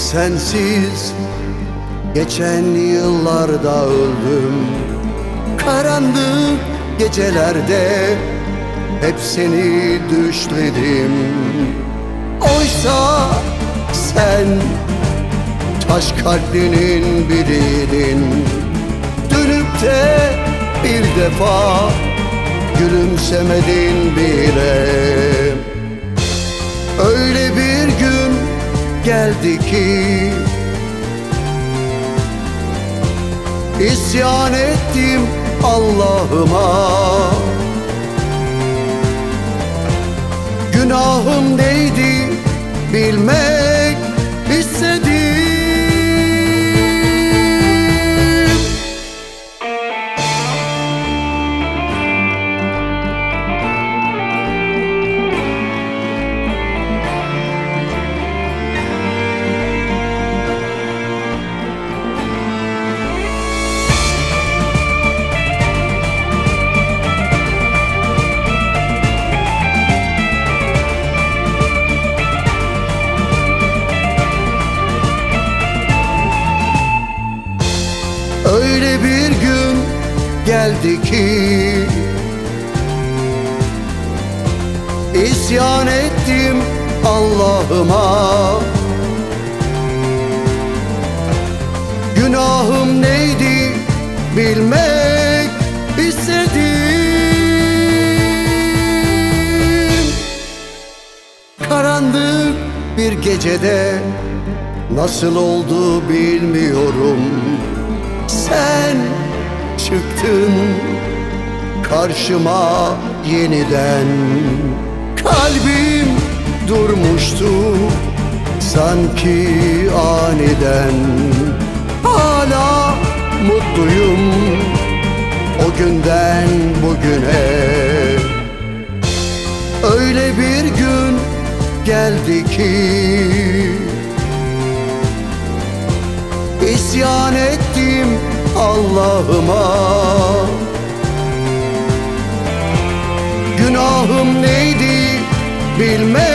Sensiz geçen yıllarda öldüm. Karanlık gecelerde hep seni düşledim. Oysa sen taş kalplinin biriydin. Dönüp de bir defa gülümsemedin bile. Öyle bir gün geldi ki İsyan ettim Allah'ıma. Günahım neydi bilmek istedim. Öyle bir gün geldi ki İsyan ettim Allah'ıma. Günahım neydi bilmek istedim. Karanlık bir gecede nasıl oldu bilmiyorum. Sen çıktın karşıma yeniden. Kalbim durmuştu sanki aniden. Hala mutluyum o günden bugüne. Öyle bir gün geldi ki İsyan ettim Allah'ıma. Günahım neydi bilmem